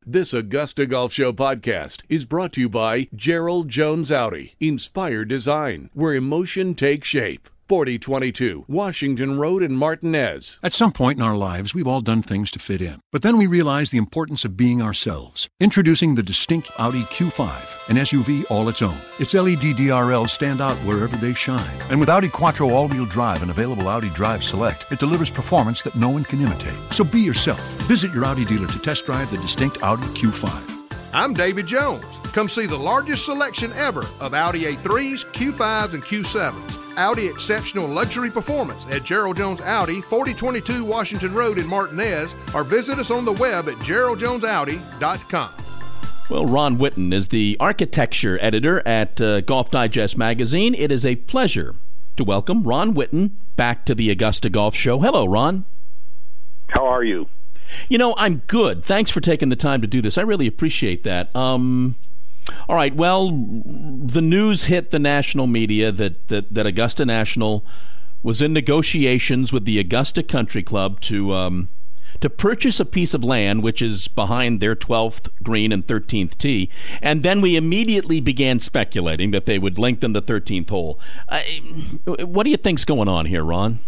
This Augusta Golf Show podcast is brought to you by Gerald Jones Audi. Inspired design, where emotion takes shape. 4022 Washington Road in Martinez. At some point in our lives, we've all done things to fit in. But then we realize the importance of being ourselves. Introducing the distinct Audi Q5, an SUV all its own. Its LED DRLs stand out wherever they shine. And with Audi Quattro all-wheel drive and available Audi Drive Select, it delivers performance that no one can imitate. So be yourself. Visit your Audi dealer to test drive the distinct Audi Q5. I'm David Jones. Come see the largest selection ever of Audi A3s, Q5s, and Q7s. Audi Exceptional Luxury Performance at Gerald Jones Audi, 4022 Washington Road in Martinez, or visit us on the web at geraldjonesaudi.com. Well, Ron Whitten is the architecture editor at Golf Digest magazine. It is a pleasure to welcome Ron Whitten back to the Augusta Golf Show. Hello, Ron. How are you? You know, I'm good. Thanks for taking the time to do this. I really appreciate that. All right, well, the news hit the national media that Augusta National was in negotiations with the Augusta Country Club to purchase a piece of land which is behind their 12th green and 13th tee, and then we immediately began speculating that they would lengthen the 13th hole. What do you think's going on here, Ron?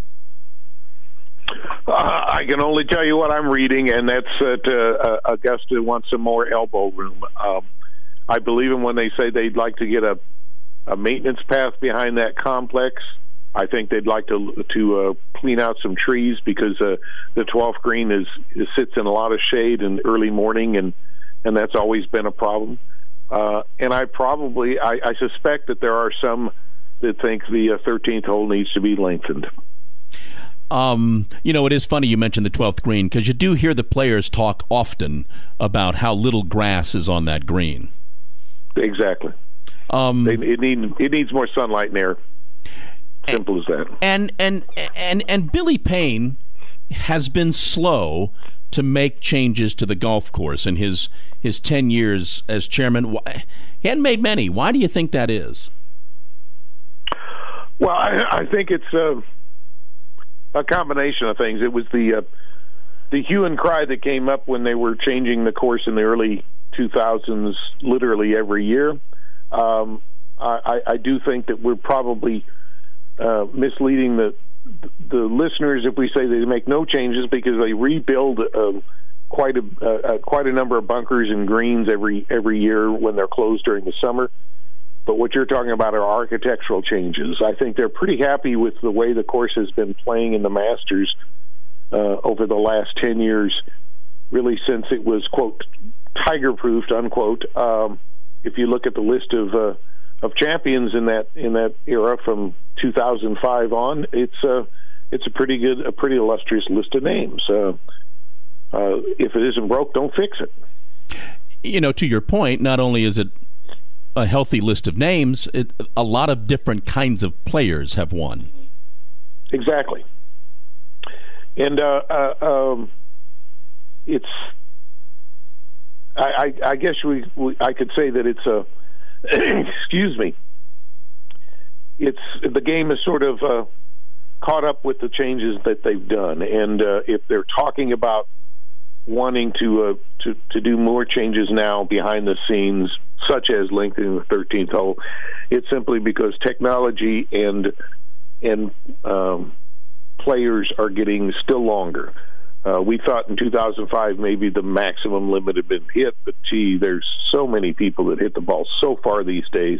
I can only tell you what I'm reading, and that's that Augusta wants some more elbow room. I believe them when they say they'd like to get a maintenance path behind that complex. I think they'd like to clean out some trees because the 12th green sits in a lot of shade in early morning, and that's always been a problem. And I suspect that there are some that think the 13th hole needs to be lengthened. You know, it is funny you mentioned the 12th green because you do hear the players talk often about how little grass is on that green. Exactly. It needs more sunlight and air. Simple as that. And Billy Payne has been slow to make changes to the golf course in his 10 years as chairman. He hadn't made many. Why do you think that is? Well, I think it's a combination of things. It was the hue and cry that came up when they were changing the course in the early 2000s, literally every year. I do think that we're probably misleading the listeners if we say they make no changes, because they rebuild quite a number of bunkers and greens every year when they're closed during the summer. But what you're talking about are architectural changes. I think they're pretty happy with the way the course has been playing in the Masters over the last 10 years, really since it was, quote, tiger-proofed, unquote. If you look at the list of champions in that era from 2005 on, it's a pretty illustrious list of names. If it isn't broke, don't fix it. You know, to your point, not only is it a healthy list of names, a lot of different kinds of players have won. Exactly. And it's I guess I could say that it's a excuse me. It's the game is sort of caught up with the changes that they've done, and if they're talking about wanting to do more changes now behind the scenes, such as lengthening the 13th hole, it's simply because technology and players are getting still longer. We thought in 2005 maybe the maximum limit had been hit, but gee, there's so many people that hit the ball so far these days.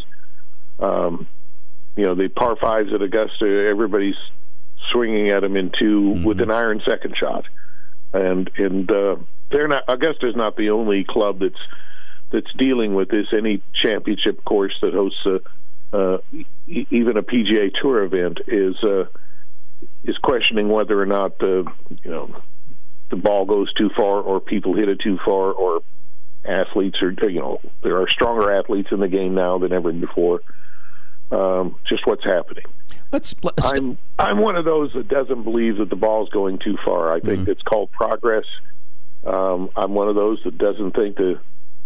The par fives at Augusta, everybody's swinging at them in two with an iron second shot, and they're not. Augusta's not the only club that's dealing with this. Any championship course that hosts even a PGA Tour event is questioning whether or not the ball goes too far, or people hit it too far, or athletes are, there are stronger athletes in the game now than ever before. Just what's happening. I'm one of those that doesn't believe that the ball's going too far. I think it's called progress. I'm one of those that doesn't think the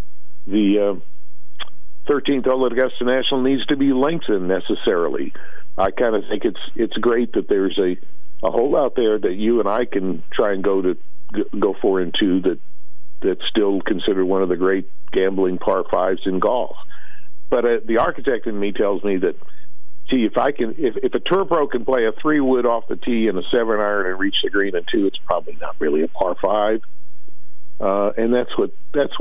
13th hole at Augusta National needs to be lengthened necessarily. I kind of think it's great that there's a hole out there that you and I can try and go for and two that's still considered one of the great gambling par fives in golf. But the architect in me tells me that, gee, if a tour pro can play a 3-wood off the tee and a 7-iron and reach the green in 2, it's probably not really a par 5. And that's what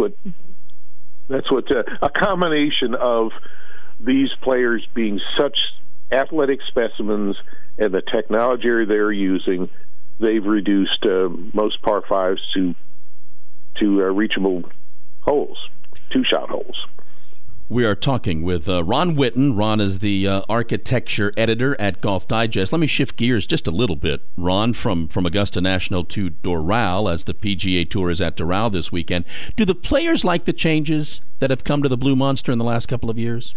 a combination of these players being such athletic specimens and the technology they're using, they've reduced most par 5s to reachable holes, 2-shot holes. We are talking with Ron Whitten. Ron is the architecture editor at Golf Digest. Let me shift gears just a little bit, Ron, from Augusta National to Doral, as the PGA Tour is at Doral this weekend. Do the players like the changes that have come to the Blue Monster in the last couple of years?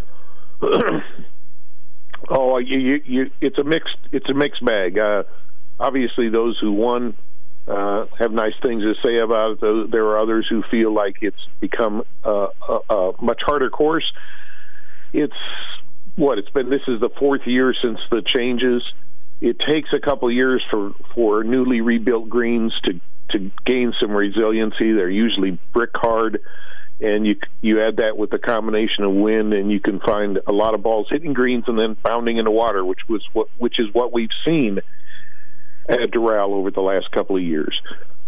It's a mixed bag. Obviously, those who won have nice things to say about it. There are others who feel like it's become a much harder course. This is the 4th year since the changes. It takes a couple of years for newly rebuilt greens to gain some resiliency. They're usually brick hard, and you add that with the combination of wind, and you can find a lot of balls hitting greens and then bounding into water, which is what we've seen at Doral over the last couple of years.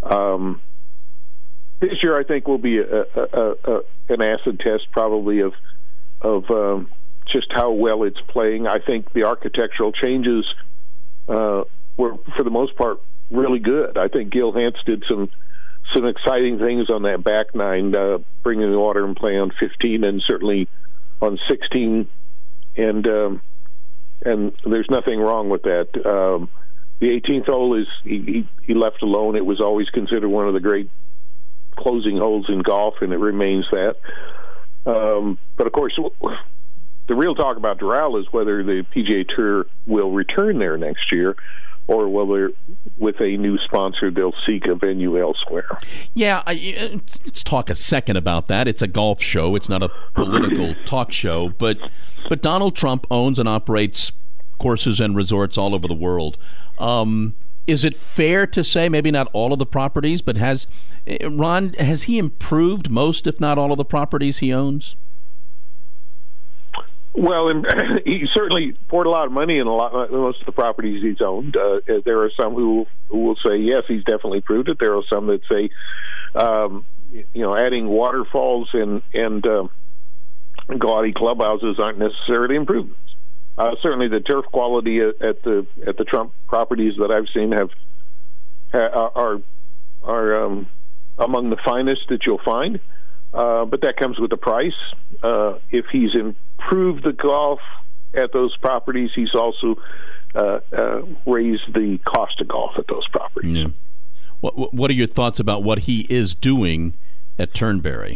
This year, I think, will be an acid test, probably of just how well it's playing. I think the architectural changes were, for the most part, really good. I think Gil Hanse did some exciting things on that back nine, bringing the water in play on 15 and certainly on 16, and there's nothing wrong with that. The 18th hole is he left alone. It was always considered one of the great closing holes in golf, and it remains that. But of course, the real talk about Doral is whether the PGA Tour will return there next year, or whether with a new sponsor they'll seek a venue elsewhere. Yeah, let's talk a second about that. It's a golf show. It's not a political talk show. But Donald Trump owns and operates courses and resorts all over the world. Is it fair to say, maybe not all of the properties, but has he improved most, if not all, of the properties he owns? Well, he certainly poured a lot of money in most of the properties he's owned. There are some who will say, yes, he's definitely improved it. There are some that say, adding waterfalls and gaudy clubhouses aren't necessarily improvements. Certainly, the turf quality at the Trump properties that I've seen are among the finest that you'll find. But that comes with a price. If he's improved the golf at those properties, he's also raised the cost of golf at those properties. Yeah. What are your thoughts about what he is doing at Turnberry?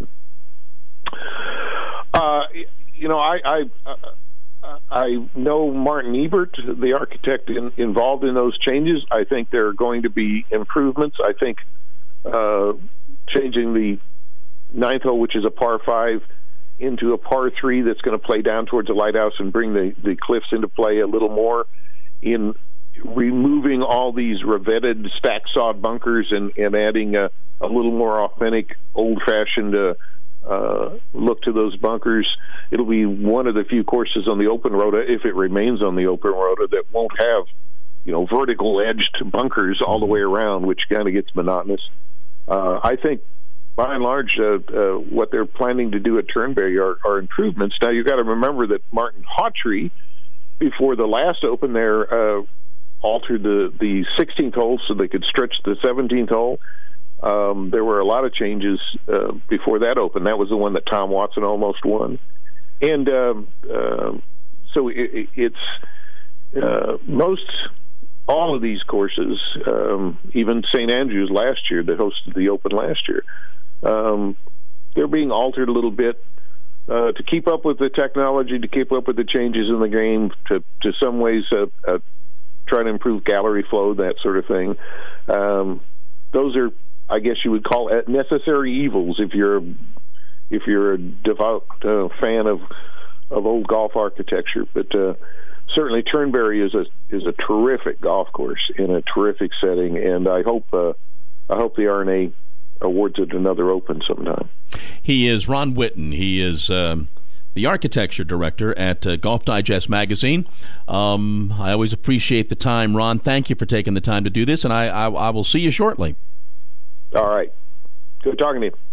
I know Martin Ebert, the architect involved in those changes. I think there are going to be improvements. I think changing the 9th hole, which is a par 5, into a par 3 that's going to play down towards the lighthouse and bring the cliffs into play a little more, in removing all these revetted stack sawed bunkers and adding a little more authentic, old-fashioned look to those bunkers. It'll be one of the few courses on the open rota, if it remains on the open rota, that won't have vertical edged bunkers all the way around, which kind of gets monotonous. I think by and large what they're planning to do at Turnberry are improvements. Now you've got to remember that Martin Hawtrey, before the last open there, altered the 16th hole so they could stretch the 17th hole. There were a lot of changes before that open. That was the one that Tom Watson almost won. And so it's all of these courses, even St. Andrews last year that hosted the Open last year, they're being altered a little bit to keep up with the technology, to keep up with the changes in the game, to some ways try to improve gallery flow, that sort of thing. Those are, I guess you would call it, necessary evils if you're a devout fan of old golf architecture. But certainly Turnberry is a terrific golf course in a terrific setting, and I hope the R&A awards at another Open sometime. He is Ron Whitten. He is the architecture director at Golf Digest Magazine. I always appreciate the time, Ron. Thank you for taking the time to do this, and I will see you shortly. All right. Good talking to you.